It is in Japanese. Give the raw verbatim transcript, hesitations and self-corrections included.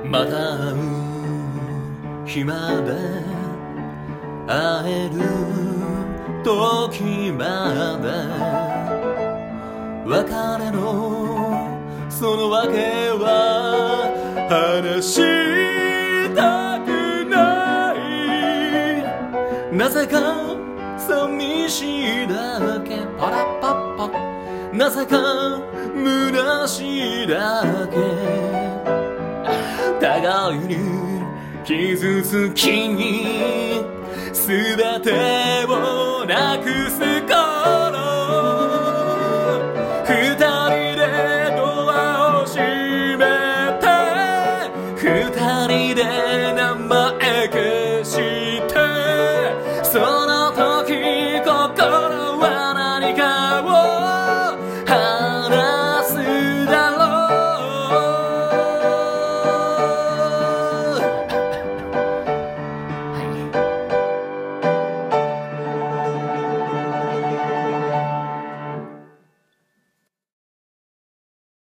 また会う日まで会える時まで別れのその訳は話したくない。なぜか寂しいだけパラパッパ、なぜか虚しいだけ、互いに傷つきに全てをなくす頃、二人でドアを閉めて二人で名前